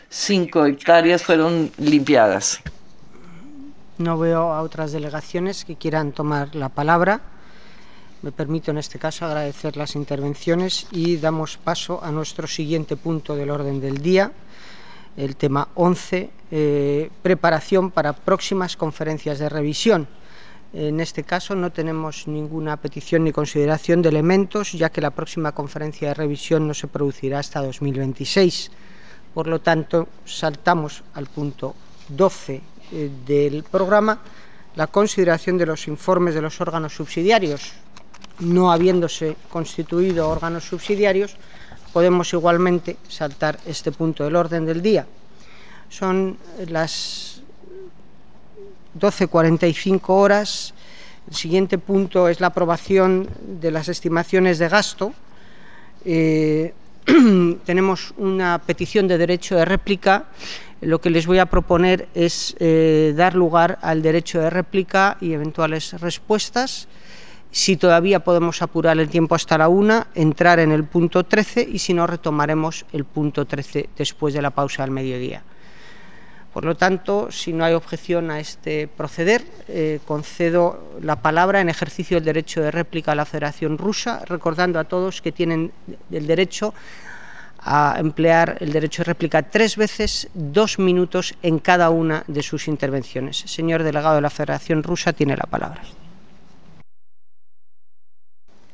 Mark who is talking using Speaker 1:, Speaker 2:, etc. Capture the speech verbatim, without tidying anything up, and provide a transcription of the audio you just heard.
Speaker 1: cinco hectáreas fueron limpiadas.
Speaker 2: No veo a otras delegaciones que quieran tomar la palabra. Me permito en este caso agradecer las intervenciones y damos paso a nuestro siguiente punto del orden del día, el tema once, eh, preparación para próximas conferencias de revisión. En este caso no tenemos ninguna petición ni consideración de elementos, ya que la próxima conferencia de revisión no se producirá hasta dos mil veintiséis. Por lo tanto, saltamos al punto doce eh, del programa, la consideración de los informes de los órganos subsidiarios. No habiéndose constituido órganos subsidiarios, podemos igualmente saltar este punto del orden del día. Son las doce cuarenta y cinco horas. El siguiente punto es la aprobación de las estimaciones de gasto. Eh, tenemos una petición de derecho de réplica. Lo que les voy a proponer es eh, dar lugar al derecho de réplica y eventuales respuestas. Si todavía podemos apurar el tiempo hasta la una, entrar en el punto trece, y si no, retomaremos el punto trece después de la pausa al mediodía. Por lo tanto, si no hay objeción a este proceder, eh, concedo la palabra en ejercicio del derecho de réplica a la Federación Rusa, recordando a todos que tienen el derecho a emplear el derecho de réplica tres veces, dos minutos en cada una de sus intervenciones. Señor delegado de la Federación Rusa, tiene la palabra.